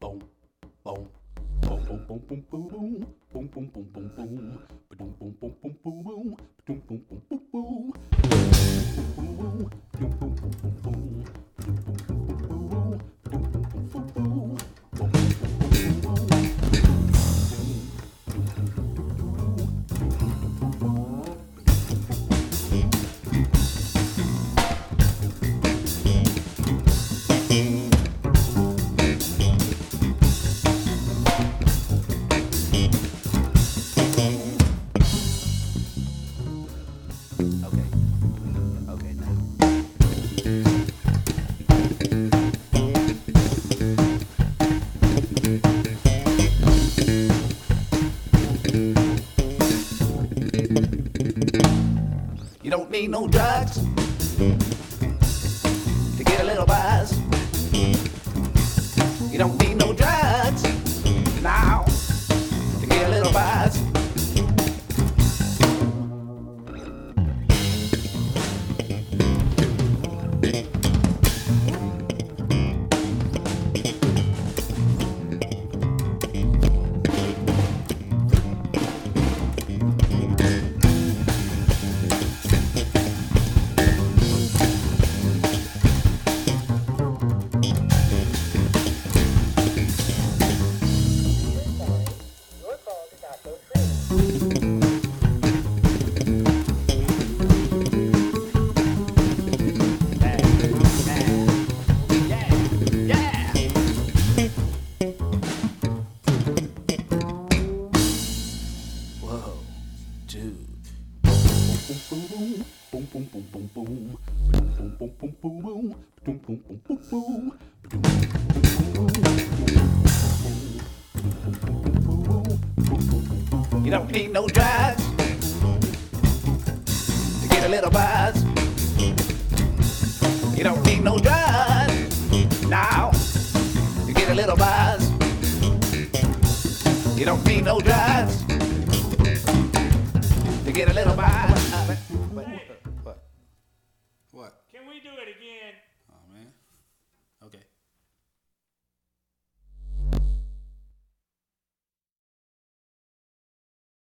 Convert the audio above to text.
You don't need no drugs to get a little buzz. You don't need no drugs now to get a little buzz. You don't need no drugs to get a little buzz. You don't need no drugs now to get a little buzz. You don't need no drugs to get a little buzz.